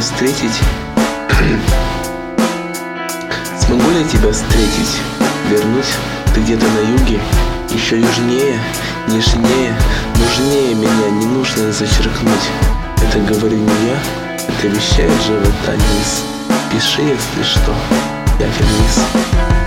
встретить? Смогу ли тебя встретить, вернуть? Ты где-то на юге, еще южнее, нежнее, нужнее меня не нужно зачеркнуть. Это говорю не я, это вещает живота низ. Пиши, если что, я феминист.